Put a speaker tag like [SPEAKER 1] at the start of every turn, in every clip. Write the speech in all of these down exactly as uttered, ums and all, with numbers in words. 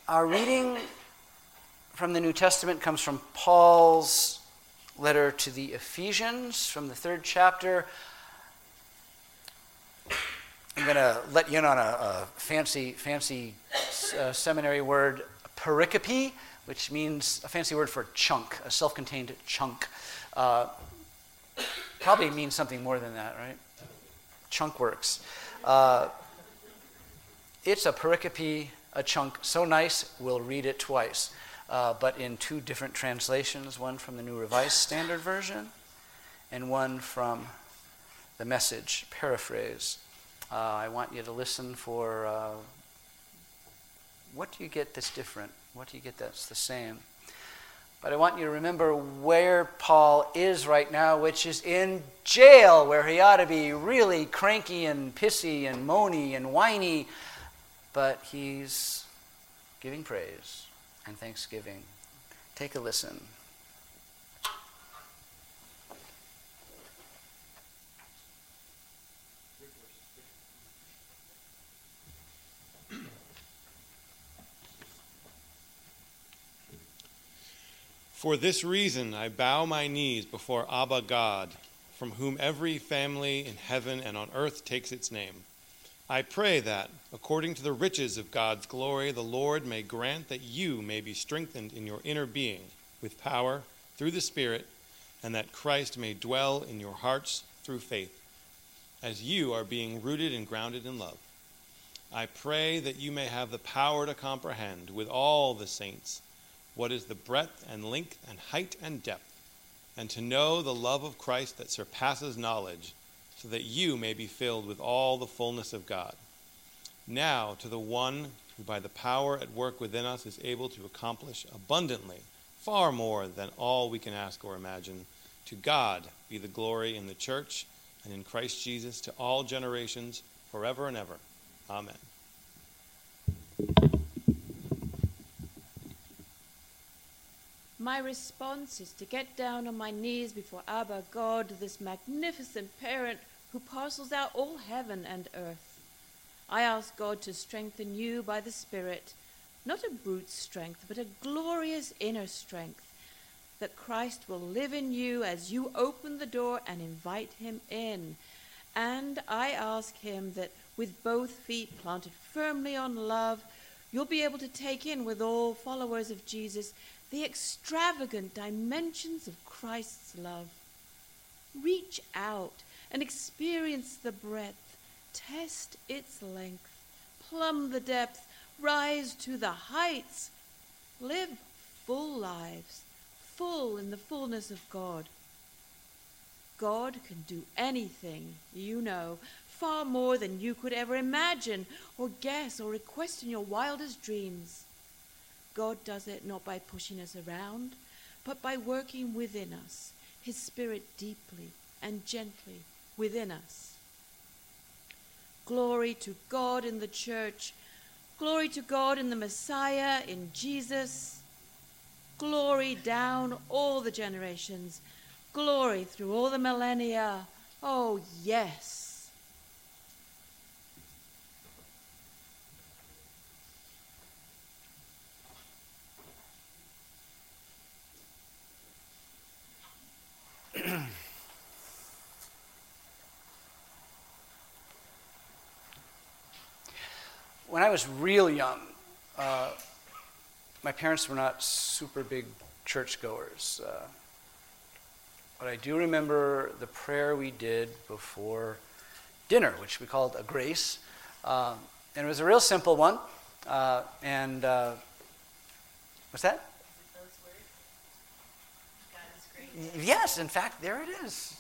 [SPEAKER 1] Our reading from the New Testament comes from Paul's letter to the Ephesians from the third chapter. I'm going to let you in on a, a fancy, fancy uh, seminary word, pericope, which means a fancy word for chunk, a self-contained chunk. Uh, probably means something more than that, right? Chunk works. Uh, it's a pericope, a chunk so nice, we'll read it twice. Uh, but in two different translations, one from the New Revised Standard Version and one from the Message paraphrase. Uh, I want you to listen for uh, what do you get that's different? What do you get that's the same? But I want you to remember where Paul is right now, which is in jail, where he ought to be really cranky and pissy and moany and whiny, but he's giving praise and thanksgiving. Take a listen.
[SPEAKER 2] For this reason I bow my knees before Abba God, from whom every family in heaven and on earth takes its name. I pray that, according to the riches of God's glory, the Lord may grant that you may be strengthened in your inner being with power through the Spirit, and that Christ may dwell in your hearts through faith, as you are being rooted and grounded in love. I pray that you may have the power to comprehend with all the saints what is the breadth and length and height and depth, and to know the love of Christ that surpasses knowledge, so that you may be filled with all the fullness of God. Now to the one who by the power at work within us is able to accomplish abundantly, far more than all we can ask or imagine, to God be the glory in the church and in Christ Jesus to all generations, forever and ever. Amen.
[SPEAKER 3] My response is to get down on my knees before Abba God, this magnificent parent who parcels out all heaven and earth. I ask God to strengthen you by the Spirit, not a brute strength, but a glorious inner strength, that Christ will live in you as you open the door and invite him in. And I ask him that with both feet planted firmly on love, you'll be able to take in with all followers of Jesus the extravagant dimensions of Christ's love. Reach out and experience the breadth, test its length, plumb the depth, rise to the heights, live full lives, full in the fullness of God. God can do anything, you know, far more than you could ever imagine or guess or request in your wildest dreams. God does it not by pushing us around, but by working within us, his Spirit deeply and gently within us. Glory to God in the church, glory to God in the Messiah, in Jesus, glory down all the generations, glory through all the millennia. Oh, yes.
[SPEAKER 1] When I was real young, uh, my parents were not super big churchgoers. Uh, but I do remember the prayer we did before dinner, which we called a grace. Uh, and it was a real simple one. Uh, and uh, what's that?
[SPEAKER 4] Those words? God is great.
[SPEAKER 1] Yes, in fact, there it is.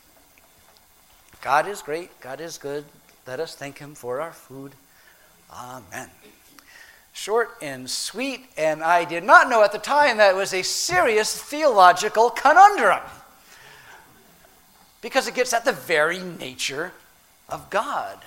[SPEAKER 1] God is great. God is good. Let us thank him for our food. Amen. Short and sweet, and I did not know at the time that it was a serious theological conundrum, because it gets at the very nature of God.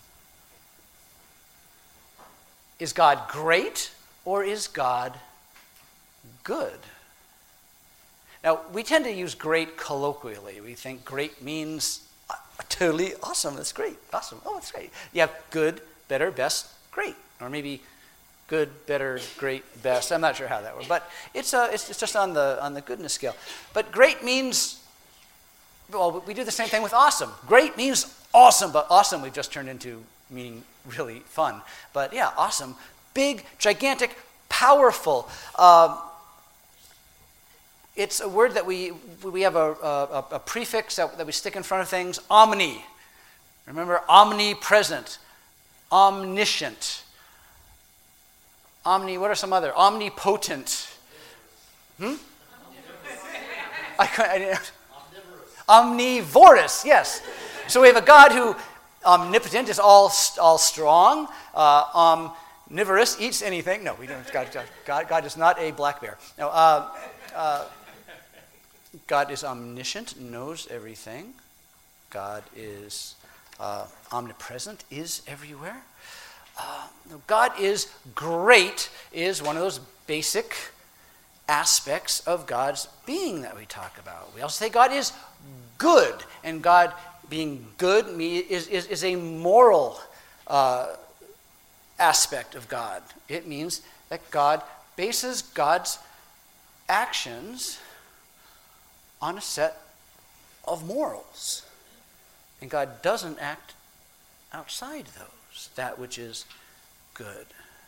[SPEAKER 1] Is God great, or is God good? Now, we tend to use great colloquially. We think great means uh, totally awesome. That's great. Awesome. Oh, that's great. You have good, better, best, great. Or maybe good, better, great, best. I'm not sure how that works, but it's uh, it's, it's just on the on the goodness scale. But great means, well, we do the same thing with awesome. Great means awesome, but awesome we've just turned into meaning really fun. But yeah, awesome, big, gigantic, powerful. Um, it's a word that we we have a, a, a prefix that, that we stick in front of things. Omni. Remember, omnipresent, omniscient. Omni. What are some other? Omnipotent. Hmm. I, I didn't. Omnivorous. Yes. So we have a God who omnipotent is all all strong. Uh, omnivorous eats anything. No, we don't. God, God, God is not a black bear. No. Uh, uh, God is omniscient, knows everything. God is uh, omnipresent, is everywhere. Uh, God is great is one of those basic aspects of God's being that we talk about. We also say God is good, and God being good is, is, is a moral uh, aspect of God. It means that God bases God's actions on a set of morals. And God doesn't act outside those, that which is good.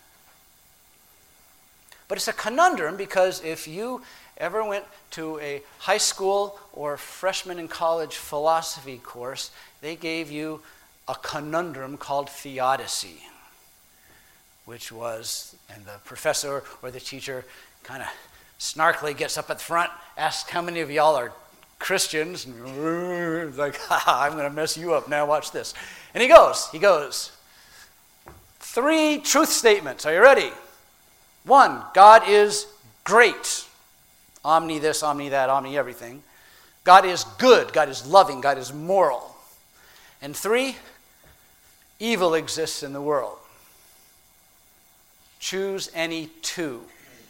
[SPEAKER 1] But it's a conundrum because if you ever went to a high school or freshman in college philosophy course, they gave you a conundrum called theodicy, which was, and the professor or the teacher kind of snarkily gets up at the front, asks how many of y'all are Christians, and like, ha, I'm going to mess you up now, watch this. And he goes, he goes, three truth statements. Are you ready? One, God is great. Omni this, omni that, omni everything. God is good. God is loving. God is moral. And three, evil exists in the world. Choose any two.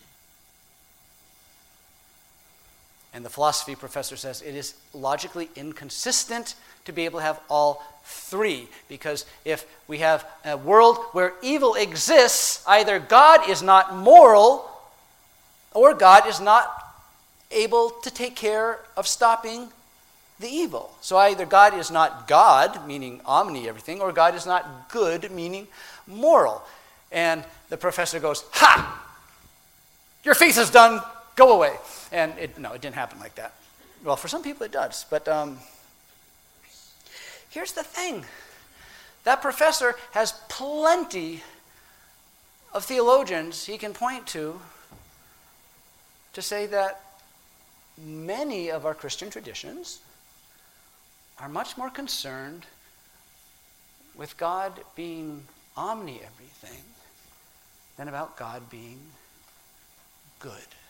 [SPEAKER 1] And the philosophy professor says it is logically inconsistent to be able to have all three. Because if we have a world where evil exists, either God is not moral or God is not able to take care of stopping the evil. So either God is not God, meaning omni everything, or God is not good, meaning moral. And the professor goes, ha! Your faith is done. Go away. And it, no, it didn't happen like that. Well, for some people it does. But um, here's the thing. That professor has plenty of theologians he can point to to say that many of our Christian traditions are much more concerned with God being omni-everything than about God being good.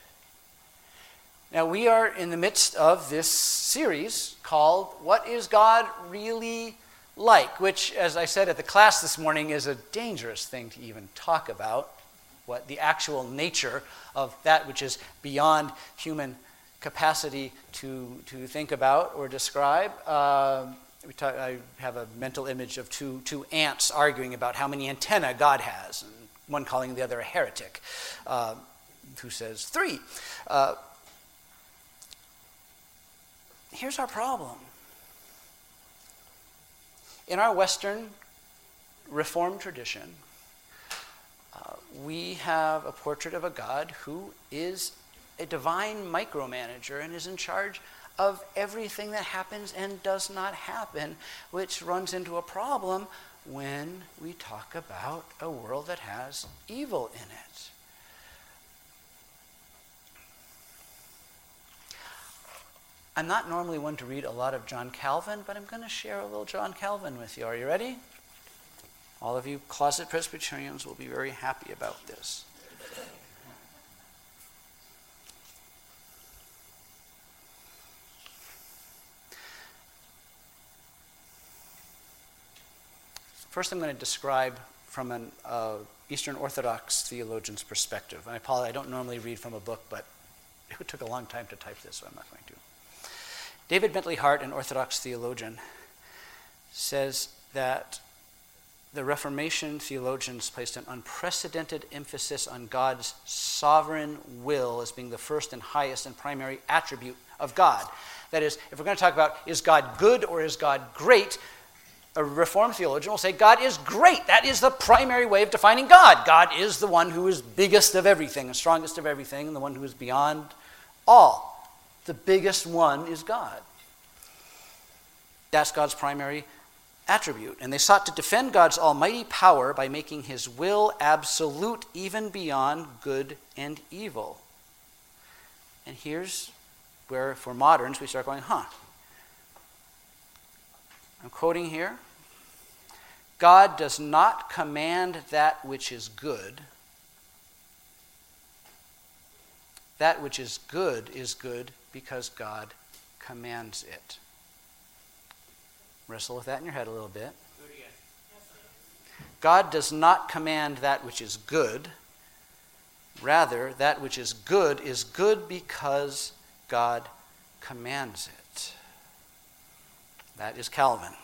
[SPEAKER 1] Now, we are in the midst of this series called What is God Really Like? Which, as I said at the class this morning, is a dangerous thing to even talk about, what the actual nature of that which is beyond human capacity to, to think about or describe. Uh, we talk, I have a mental image of two, two ants arguing about how many antennae God has, and one calling the other a heretic, uh, who says three. Uh, Here's our problem. In our Western Reformed tradition, uh, we have a portrait of a God who is a divine micromanager and is in charge of everything that happens and does not happen, which runs into a problem when we talk about a world that has evil in it. I'm not normally one to read a lot of John Calvin, but I'm going to share a little John Calvin with you. Are you ready? All of you closet Presbyterians will be very happy about this. First, I'm going to describe from an uh, Eastern Orthodox theologian's perspective. And I apologize, I don't normally read from a book, but it took a long time to type this, so I'm not going to. David Bentley Hart, an Orthodox theologian, says that the Reformation theologians placed an unprecedented emphasis on God's sovereign will as being the first and highest and primary attribute of God. That is, if we're going to talk about is God good or is God great, a Reformed theologian will say God is great. That is the primary way of defining God. God is the one who is biggest of everything and strongest of everything and the one who is beyond all. The biggest one is God. That's God's primary attribute. And they sought to defend God's almighty power by making his will absolute even beyond good and evil. And here's where, for moderns, we start going, huh. I'm quoting here. God does not command that which is good. That which is good is good because God commands it. Wrestle with that in your head a little bit. God does not command that which is good. Rather, that which is good is good because God commands it. That is Calvin.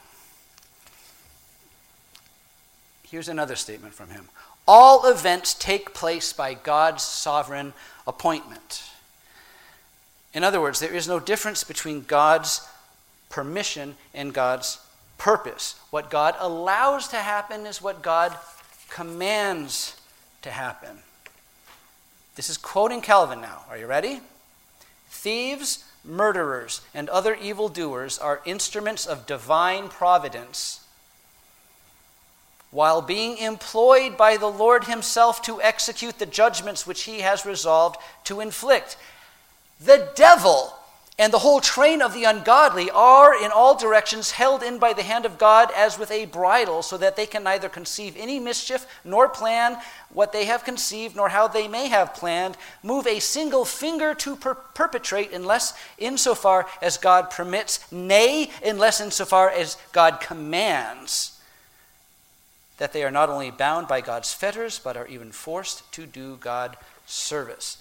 [SPEAKER 1] Here's another statement from him. All events take place by God's sovereign appointment. In other words, there is no difference between God's permission and God's purpose. What God allows to happen is what God commands to happen. This is quoting Calvin now. Are you ready? Thieves, murderers, and other evildoers are instruments of divine providence, while being employed by the Lord himself to execute the judgments which he has resolved to inflict. The devil and the whole train of the ungodly are in all directions held in by the hand of God as with a bridle, so that they can neither conceive any mischief, nor plan what they have conceived, nor how they may have planned, move a single finger to per- perpetrate, unless insofar as God permits, nay, unless insofar as God commands, that they are not only bound by God's fetters, but are even forced to do God service.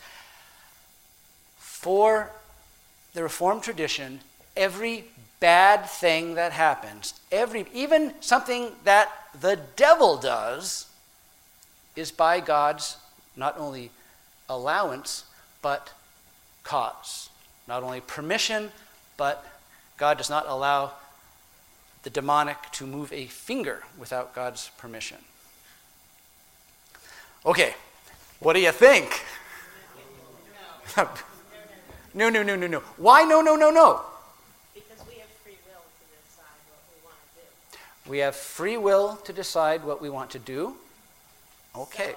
[SPEAKER 1] For the Reformed tradition, every bad thing that happens, every even something that the devil does, is by God's not only allowance, but cause. Not only permission, but God does not allow the demonic to move a finger without God's permission. Okay, what do you think? No, no, no, no, no. Why no, no, no, no?
[SPEAKER 4] Because we have free will to decide what we want to do.
[SPEAKER 1] We have free will to decide what we want to do. Okay.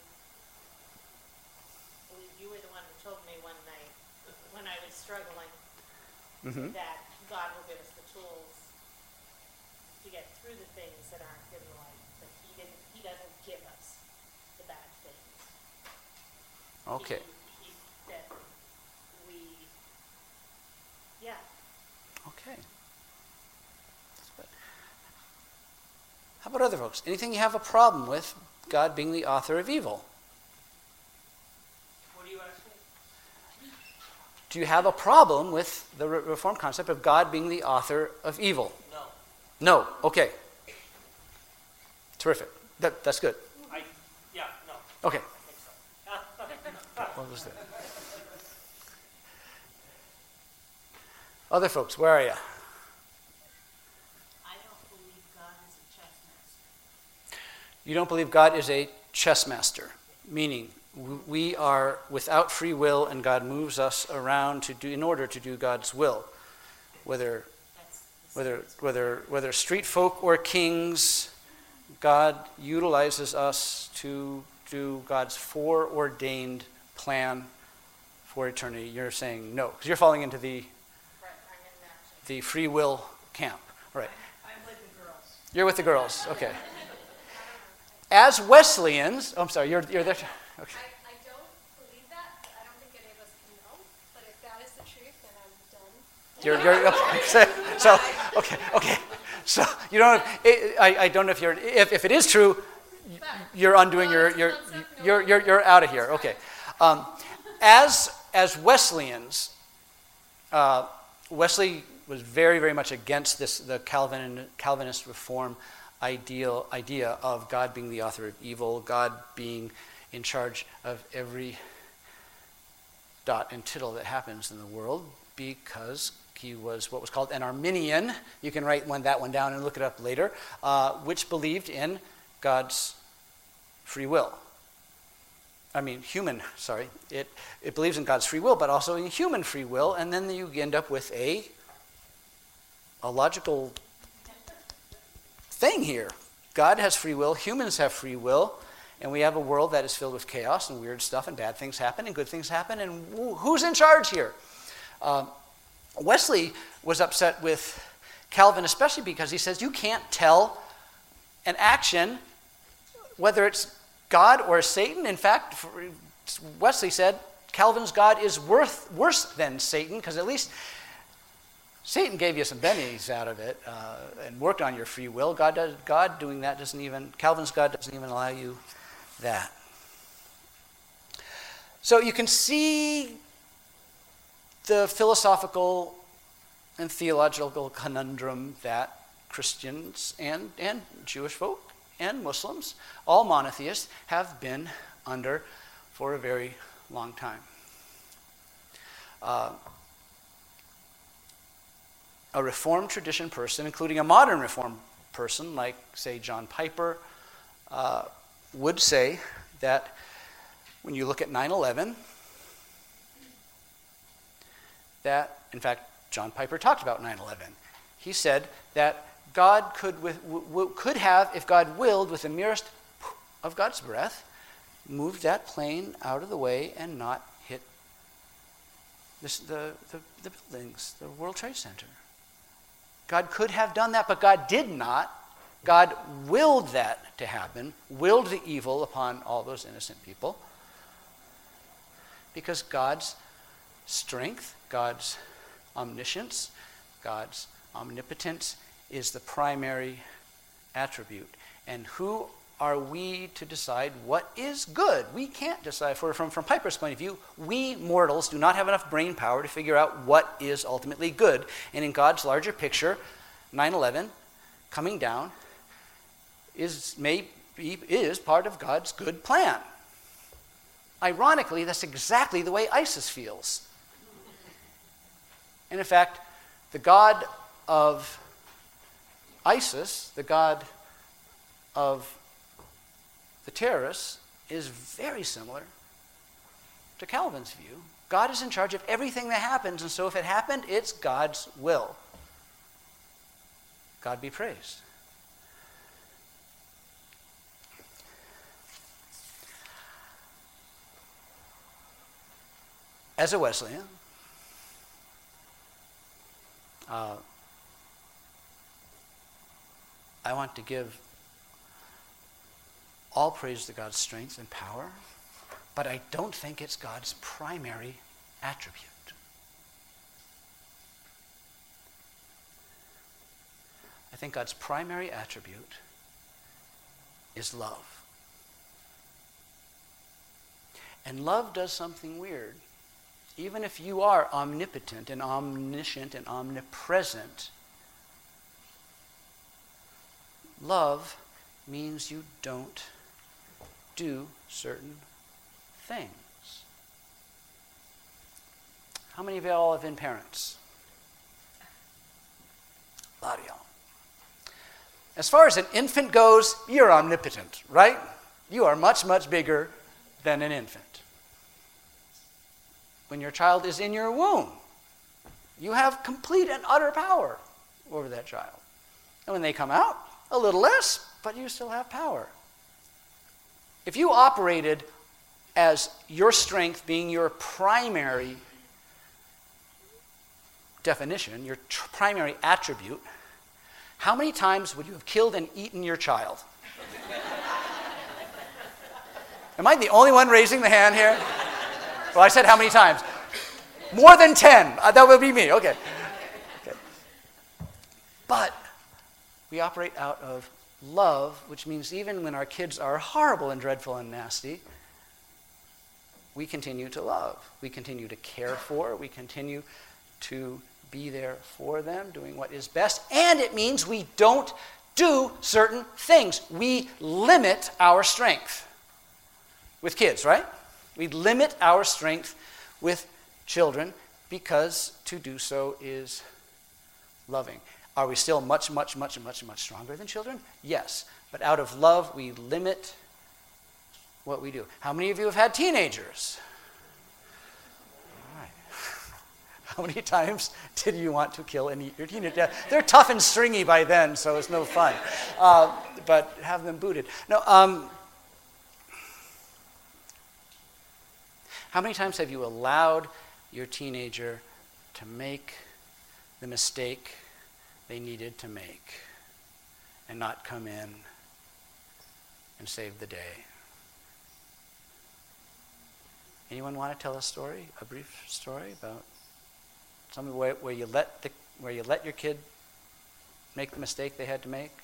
[SPEAKER 4] So, you were the one who told me one night when I was struggling
[SPEAKER 1] Mm-hmm.
[SPEAKER 4] that God will give us the tools to get through the things that aren't good in life, but He didn't. He doesn't give us the bad things.
[SPEAKER 1] Okay.
[SPEAKER 4] He, he, that we, yeah.
[SPEAKER 1] Okay. That's good. How about other folks? Anything you have a problem with God being the author of evil?
[SPEAKER 4] What do you ask me?
[SPEAKER 1] Do you have a problem with the Re- Reformed concept of God being the author of evil?
[SPEAKER 4] No.
[SPEAKER 1] No. Okay. Terrific. That, that's good.
[SPEAKER 4] I, yeah, no.
[SPEAKER 1] Okay.
[SPEAKER 4] I think so.
[SPEAKER 1] What was that? Other folks, where are you?
[SPEAKER 4] I don't believe God is a chess master.
[SPEAKER 1] You don't believe God is a chess master, meaning we are without free will and God moves us around to do in order to do God's will. Whether
[SPEAKER 4] That's the
[SPEAKER 1] whether
[SPEAKER 4] serious
[SPEAKER 1] whether whether street folk or kings, God utilizes us to do God's foreordained plan for eternity. You're saying no, because you're falling into the
[SPEAKER 4] Right, I'm in that.
[SPEAKER 1] the free will camp. Right.
[SPEAKER 4] I'm with the girls.
[SPEAKER 1] You're with the girls. Okay. As Wesleyans, oh, I'm sorry, you're you're there. Okay.
[SPEAKER 5] I, I don't believe that. I don't think any of us can know. But if that is the truth, then I'm done.
[SPEAKER 1] You're, you're okay. So, so okay, okay. So you don't. I, I don't know if you're. If, if it is true, you're undoing your. You're you're you're, you're out of here. Okay. Um, as as Wesleyans, uh, Wesley was very very much against this the Calvin Calvinist reform ideal idea of God being the author of evil, God being in charge of every dot and tittle that happens in the world, because he was what was called an Arminian. You can write one, that one down and look it up later, uh, which believed in God's free will. I mean, human, sorry. It, it believes in God's free will, but also in human free will, and then you end up with a, a logical thing here. God has free will, humans have free will, and we have a world that is filled with chaos and weird stuff, and bad things happen and good things happen, and who's in charge here? Um, Wesley was upset with Calvin, especially because he says you can't tell an action whether it's God or Satan. In fact, Wesley said Calvin's God is worth, worse than Satan, because at least Satan gave you some bennies out of it uh, and worked on your free will. God, does, God doing that doesn't even, Calvin's God doesn't even allow you that. So you can see the philosophical and theological conundrum that Christians and, and Jewish folk and Muslims, all monotheists, have been under for a very long time. Uh, a Reformed tradition person, including a modern Reformed person like, say, John Piper, uh, would say that when you look at nine eleven, that, in fact, John Piper talked about nine eleven. He said that God could, with, w- could have, if God willed, with the merest of God's breath, move that plane out of the way and not hit this, the, the, the buildings, the World Trade Center. God could have done that, but God did not. God willed that to happen, willed the evil upon all those innocent people, because God's strength, God's omniscience, God's omnipotence is the primary attribute. And who are we to decide what is good? We can't decide. For, from, from Piper's point of view, we mortals do not have enough brain power to figure out what is ultimately good. And in God's larger picture, nine eleven coming down is, may be, is part of God's good plan. Ironically, that's exactly the way ISIS feels. And in fact, the God of ISIS, the God of the terrorists, is very similar to Calvin's view. God is in charge of everything that happens, and so if it happened, it's God's will. God be praised. As a Wesleyan, uh, I want to give all praise to God's strength and power, but I don't think it's God's primary attribute. I think God's primary attribute is love. And love does something weird. Even if you are omnipotent and omniscient and omnipresent, love means you don't do certain things. How many of y'all have been parents? A lot of y'all. As far as an infant goes, you're omnipotent, right? You are much, much bigger than an infant. When your child is in your womb, you have complete and utter power over that child. And when they come out, a little less, but you still have power. If you operated as your strength being your primary definition, your tr- primary attribute, how many times would you have killed and eaten your child? Am I the only one raising the hand here? Well, I said how many times? More than ten. Uh, that would be me. Okay. Okay. But we operate out of love, which means even when our kids are horrible and dreadful and nasty, we continue to love. We continue to care for. We continue to be there for them, doing what is best. And it means we don't do certain things. We limit our strength with kids, right? We limit our strength with children because to do so is loving. Are we still much, much, much, much, much stronger than children? Yes. But out of love, we limit what we do. How many of you have had teenagers? All right. How many times did you want to kill and eat your teenager? They're tough and stringy by then, so it's no fun. Uh, but have them booted. No. Um, how many times have you allowed your teenager to make the mistake they needed to make and not come in and save the day? Anyone want to tell a story, a brief story about something where, where you let the where you let your kid make the mistake they had to make?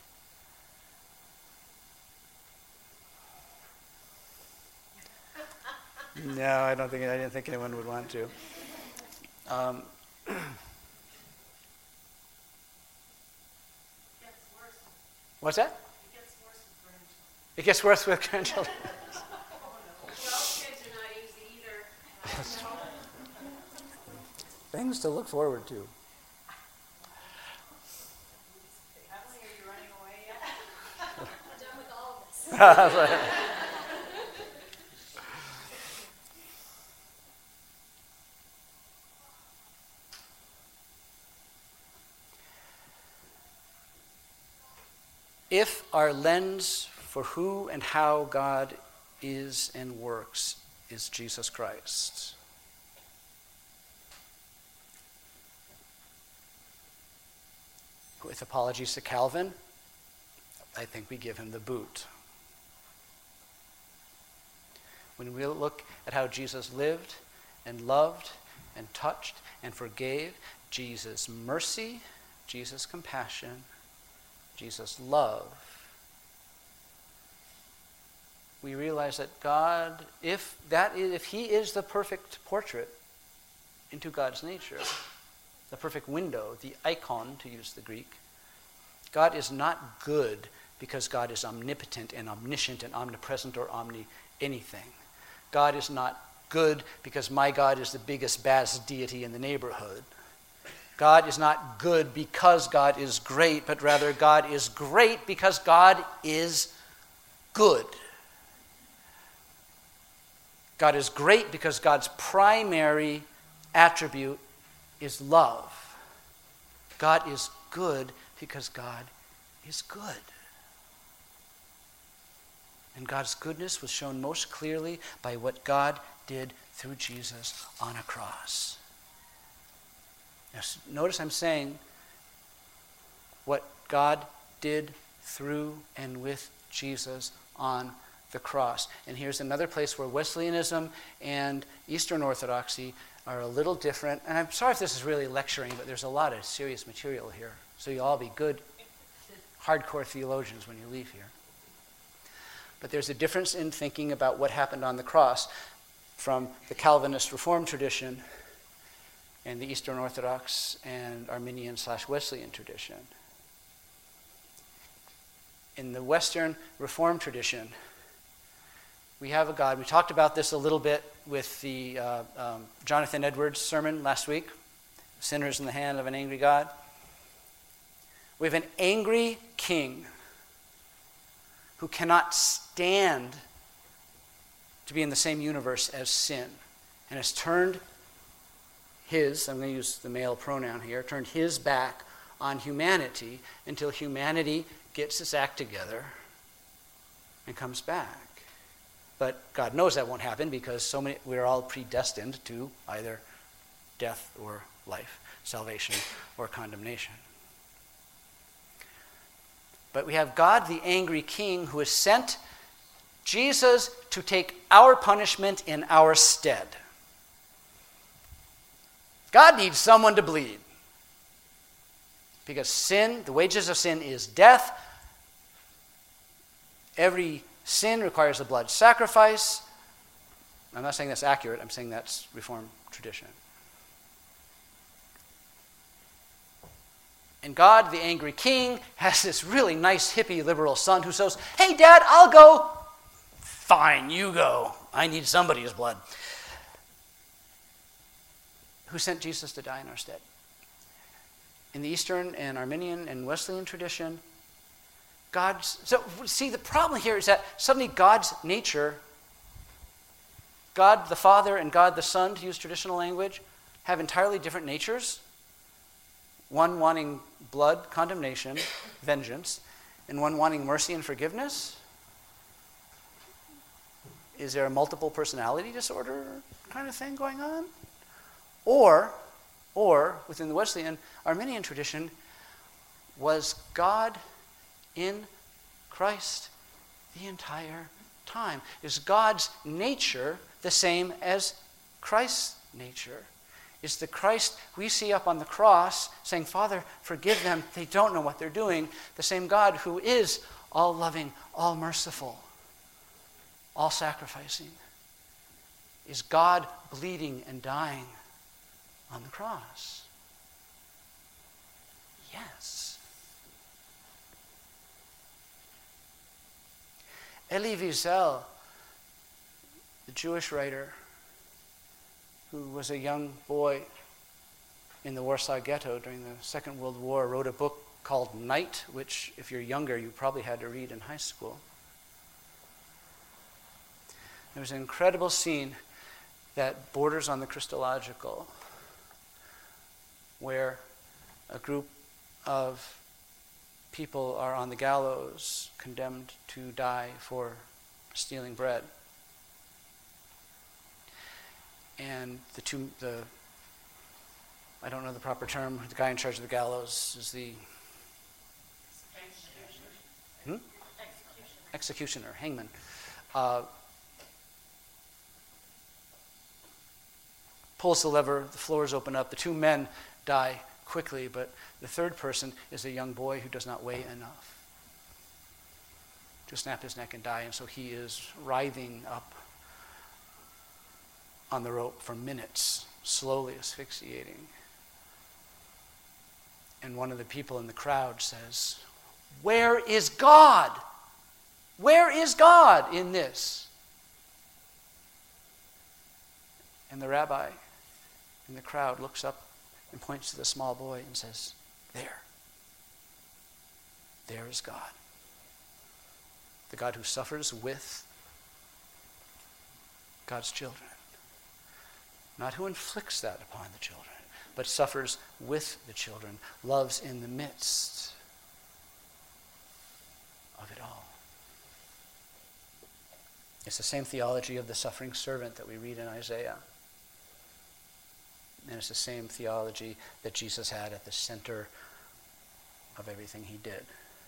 [SPEAKER 1] No, I don't think I didn't think anyone would want to. Um, What's that? It gets worse with grandchildren. It gets worse with grandchildren.
[SPEAKER 5] Well, kids are not easy either.
[SPEAKER 1] Things to look forward to.
[SPEAKER 5] Are you running away yet? I'm done with all of this.
[SPEAKER 1] If our lens for who and how God is and works is Jesus Christ, with apologies to Calvin, I think we give him the boot. When we look at how Jesus lived and loved and touched and forgave, Jesus' mercy, Jesus' compassion, Jesus' love, we realize that God, if that is, if he is the perfect portrait into God's nature, the perfect window, the icon, to use the Greek, God is not good because God is omnipotent and omniscient and omnipresent or omni anything. God is not good because my God is the biggest, baddest deity in the neighborhood. God is not good because God is great, but rather God is great because God is good. God is great because God's primary attribute is love. God is good because God is good. And God's goodness was shown most clearly by what God did through Jesus on a cross. Now, notice I'm saying what God did through and with Jesus on the cross. And here's another place where Wesleyanism and Eastern Orthodoxy are a little different. And I'm sorry if this is really lecturing, but there's a lot of serious material here. So you'll all be good, hardcore theologians when you leave here. But there's a difference in thinking about what happened on the cross from the Calvinist Reformed tradition and the Eastern Orthodox and Arminian slash Wesleyan tradition. In the Western Reformed tradition, we have a God. We talked about this a little bit with the uh, um, Jonathan Edwards sermon last week, Sinners in the Hand of an Angry God. We have an angry king who cannot stand to be in the same universe as sin and has turned his, I'm going to use the male pronoun here, turned his back on humanity until humanity gets its act together and comes back. But God knows that won't happen because so many we're all predestined to either death or life, salvation or condemnation. But we have God, the angry king, who has sent Jesus to take our punishment in our stead. God needs someone to bleed. Because sin, the wages of sin is death. Every sin requires a blood sacrifice. I'm not saying that's accurate. I'm saying that's Reformed tradition. And God, the angry king, has this really nice hippie liberal son who says, hey, Dad, I'll go. Fine, you go. I need somebody's blood. Who sent Jesus to die in our stead? In the Eastern and Arminian and Wesleyan tradition, God's... So, see, the problem here is that suddenly God's nature, God the Father and God the Son, to use traditional language, have entirely different natures. One wanting blood, condemnation, vengeance, and one wanting mercy and forgiveness. Is there a multiple personality disorder kind of thing going on? Or, or within the Wesleyan Arminian tradition, was God in Christ the entire time? Is God's nature the same as Christ's nature? Is the Christ we see up on the cross saying, Father, forgive them, they don't know what they're doing, the same God who is all loving, all merciful, all sacrificing? Is God bleeding and dying on the cross? Yes. Elie Wiesel, the Jewish writer, who was a young boy in the Warsaw Ghetto during the Second World War, wrote a book called Night, which, if you're younger, you probably had to read in high school. There was an incredible scene that borders on the Christological, where a group of people are on the gallows, condemned to die for stealing bread. And the two, the, I don't know the proper term, the guy in charge of the gallows is the hmm? executioner. executioner, hangman. Uh, pulls the lever, the floors open up, the two men die quickly, but the third person is a young boy who does not weigh enough to snap his neck and die, and so he is writhing up on the rope for minutes, slowly asphyxiating. And one of the people in the crowd says, where is God? Where is God in this? And the rabbi in the crowd looks up and points to the small boy and says, there. There is God. The God who suffers with God's children. Not who inflicts that upon the children, but suffers with the children, loves in the midst of it all. It's the same theology of the suffering servant that we read in Isaiah. And it's the same theology that Jesus had at the center of everything he did.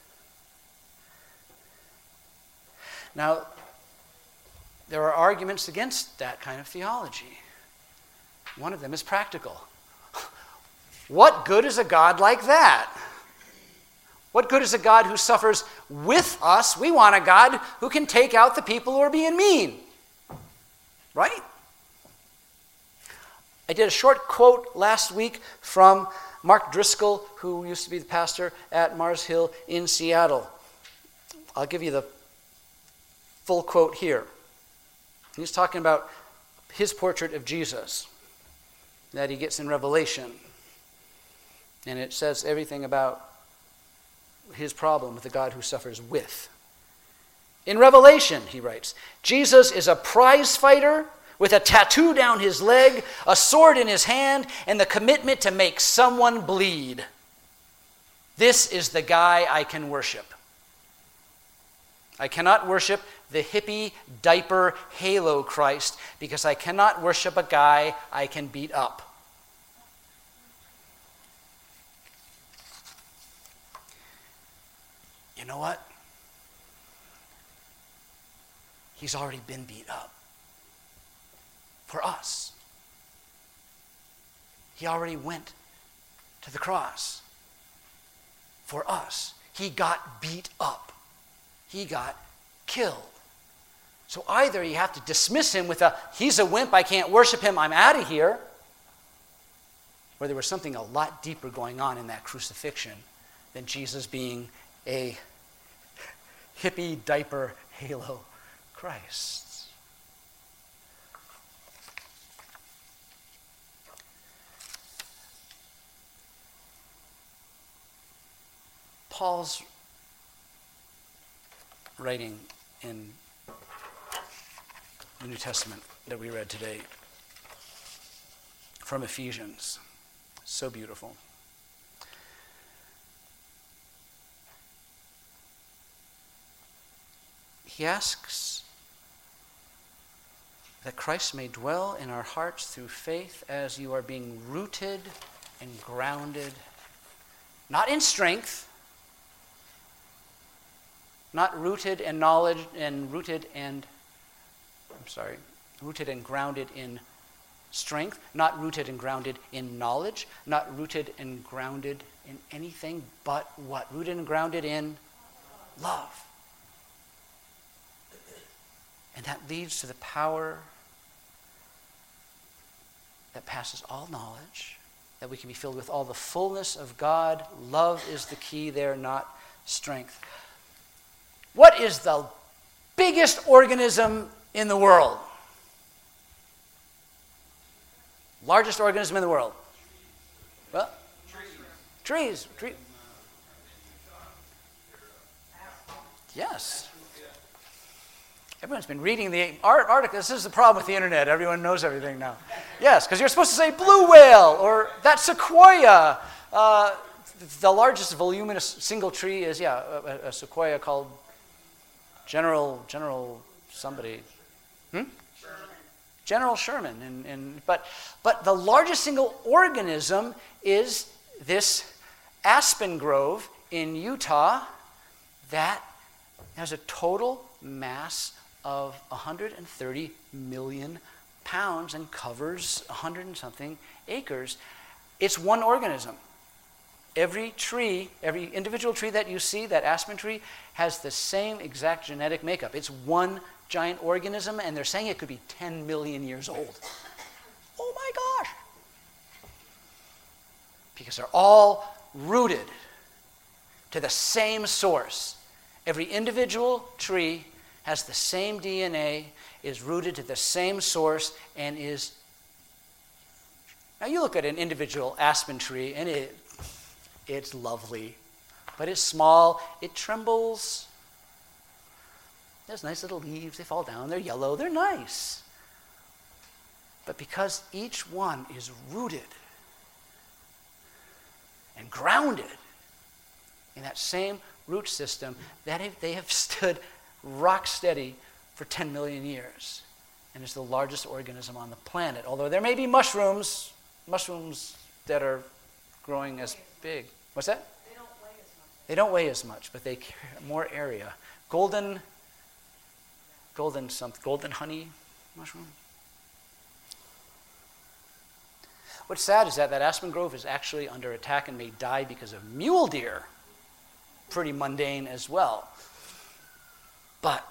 [SPEAKER 1] Now, there are arguments against that kind of theology. One of them is practical. What good is a God like that? What good is a God who suffers with us? We want a God who can take out the people who are being mean. Right? I did a short quote last week from Mark Driscoll, who used to be the pastor at Mars Hill in Seattle. I'll give you the full quote here. He's talking about his portrait of Jesus that he gets in Revelation. And it says everything about his problem with the God who suffers with. In Revelation, he writes, Jesus is a prize fighter with a tattoo down his leg, a sword in his hand, and the commitment to make someone bleed. This is the guy I can worship. I cannot worship the hippie diaper halo Christ because I cannot worship a guy I can beat up. You know what? He's already been beat up for us. He already went to the cross for us. He got beat up. He got killed. So either you have to dismiss him with a, he's a wimp, I can't worship him, I'm out of here. or there was something a lot deeper going on in that crucifixion than Jesus being a hippie diaper halo Christ. Paul's writing in the New Testament that we read today from Ephesians, so beautiful. He asks that Christ may dwell in our hearts through faith as you are being rooted and grounded, not in strength, not rooted in knowledge and rooted and, I'm sorry, rooted and grounded in strength, not rooted and grounded in knowledge, not rooted and grounded in anything but what? Rooted and grounded in love. And that leads to the power that passes all knowledge, that we can be filled with all the fullness of God. Love is the key there, not strength. What is the biggest organism in the world? Largest organism in the world? Well, trees. Trees. Yes. Everyone's been reading the art article. This is the problem with the internet. Everyone knows everything now. Yes, because you're supposed to say blue whale or that sequoia. Uh, the largest voluminous single tree is, yeah, a, a sequoia called General General somebody. Hmm? Sherman. General Sherman. And, and, but, but the largest single organism is this aspen grove in Utah that has a total mass of one hundred thirty million pounds and covers one hundred and something acres. It's one organism. Every tree, every individual tree that you see, that aspen tree, has the same exact genetic makeup. It's one giant organism, and they're saying it could be ten million years old. Oh my gosh! Because they're all rooted to the same source. Every individual tree has the same D N A, is rooted to the same source, and is... Now you look at an individual aspen tree, and it it's lovely, but it's small, it trembles. There's nice little leaves, they fall down, they're yellow, they're nice. But because each one is rooted and grounded in that same root system, that they have stood rock steady for ten million years, and is the largest organism on the planet. Although there may be mushrooms, mushrooms that are growing as big. What's that?
[SPEAKER 4] They don't weigh as much.
[SPEAKER 1] They don't weigh as much, but they carry more area. Golden, golden something, golden honey mushroom. What's sad is that that aspen grove is actually under attack and may die because of mule deer. Pretty mundane as well. But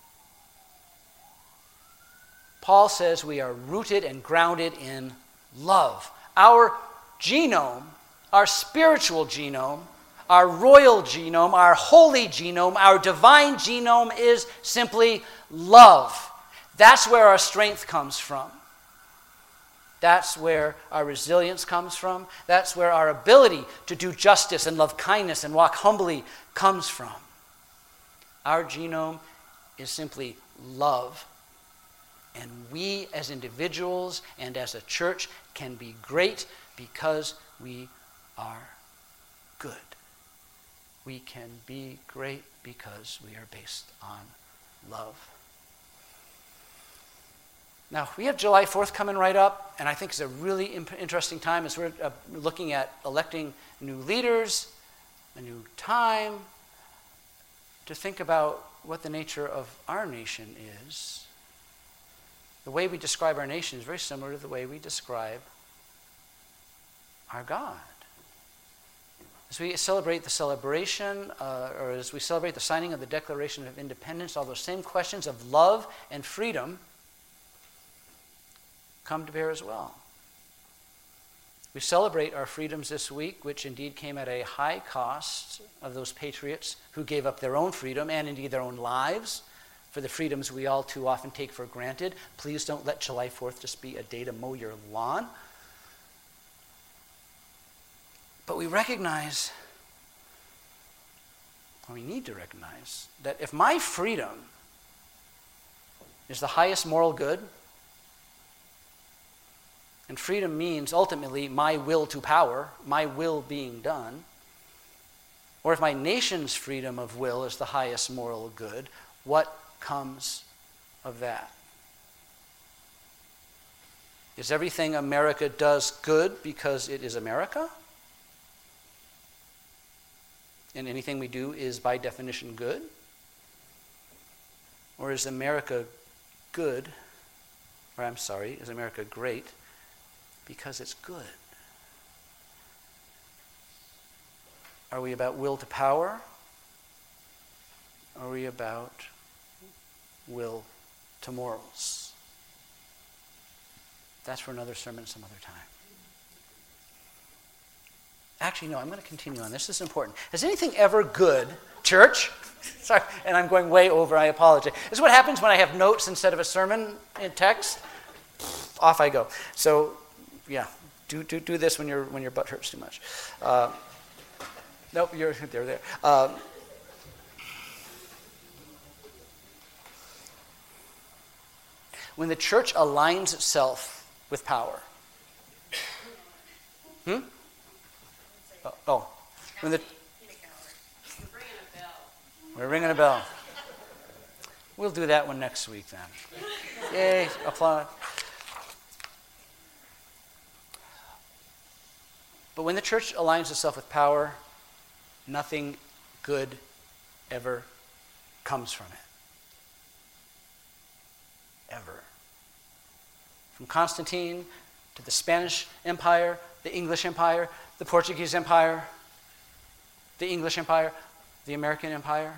[SPEAKER 1] Paul says we are rooted and grounded in love. Our genome, our spiritual genome, our royal genome, our holy genome, our divine genome is simply love. That's where our strength comes from. That's where our resilience comes from. That's where our ability to do justice and love kindness and walk humbly comes from. Our genome is simply love. And we as individuals and as a church can be great because we are good. We can be great because we are based on love. Now, we have July fourth coming right up, and I think it's a really imp- interesting time as we're uh, looking at electing new leaders, a new time, to think about what the nature of our nation is. The way we describe our nation is very similar to the way we describe our God. As we celebrate the celebration, uh, or as we celebrate the signing of the Declaration of Independence, all those same questions of love and freedom come to bear as well. We celebrate our freedoms this week, which indeed came at a high cost of those patriots who gave up their own freedom and indeed their own lives for the freedoms we all too often take for granted. Please don't let July fourth just be a day to mow your lawn. But we recognize, or we need to recognize, that if my freedom is the highest moral good, and freedom means ultimately my will to power, my will being done, or if my nation's freedom of will is the highest moral good, what comes of that? Is everything America does good because it is America? And anything we do is by definition good? Or is America good, or I'm sorry, is America great because it's good? Are we about will to power? Are we about will to morals? That's for another sermon some other time. Actually, no, I'm going to continue on. This is important. Is anything ever good, church? Sorry, and I'm going way over, I apologize. This is what happens when I have notes instead of a sermon in text. Off I go. So, yeah, do do, do this when, your when your butt hurts too much. Uh, nope, you're they're there. Uh, when the church aligns itself with power. Hmm? Oh, oh. When the We're ringing a bell. We'll do that one next week then. Yay, applaud. But when the church aligns itself with power, nothing good ever comes from it. Ever. From Constantine to the Spanish Empire, the English Empire, the Portuguese Empire, the English Empire, the American Empire.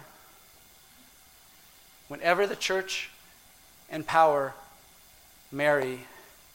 [SPEAKER 1] Whenever the church and power marry,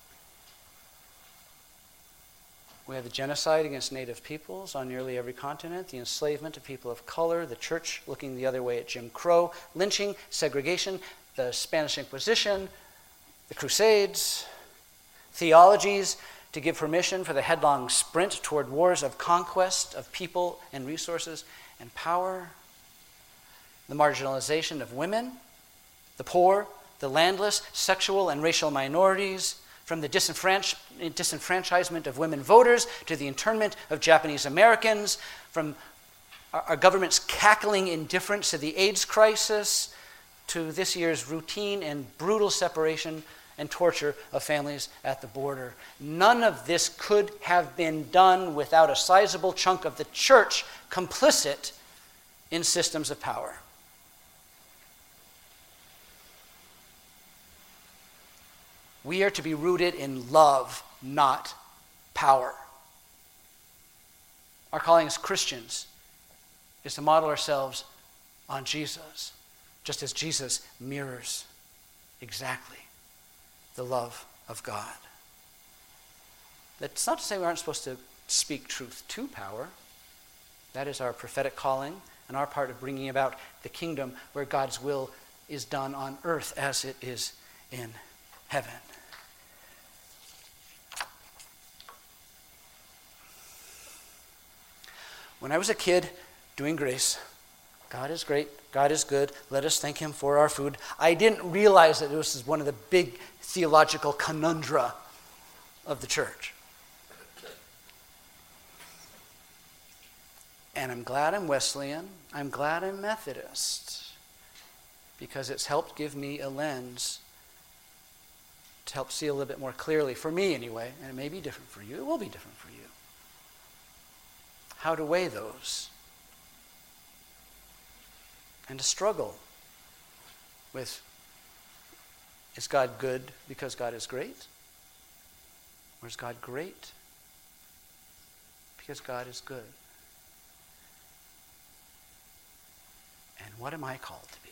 [SPEAKER 1] we have the genocide against native peoples on nearly every continent, the enslavement of people of color, the church looking the other way at Jim Crow, lynching, segregation, the Spanish Inquisition, the Crusades, theologies to give permission for the headlong sprint toward wars of conquest of people and resources and power, the marginalization of women, the poor, the landless, sexual and racial minorities, from the disenfranch- disenfranchisement of women voters to the internment of Japanese Americans, from our, our government's cackling indifference to the AIDS crisis, to this year's routine and brutal separation and torture of families at the border. None of this could have been done without a sizable chunk of the church complicit in systems of power. We are to be rooted in love, not power. Our calling as Christians is to model ourselves on Jesus, just as Jesus mirrors exactly the love of God. That's not to say we aren't supposed to speak truth to power. That is our prophetic calling and our part of bringing about the kingdom where God's will is done on earth as it is in heaven. When I was a kid doing grace, God is great, God is good, let us thank him for our food, I didn't realize that this was one of the big theological conundra of the church. And I'm glad I'm Wesleyan, I'm glad I'm Methodist, because it's helped give me a lens to help see a little bit more clearly, for me anyway, and it may be different for you, it will be different for you, how to weigh those and to struggle with, is God good because God is great? Or is God great because God is good? And what am I called to be?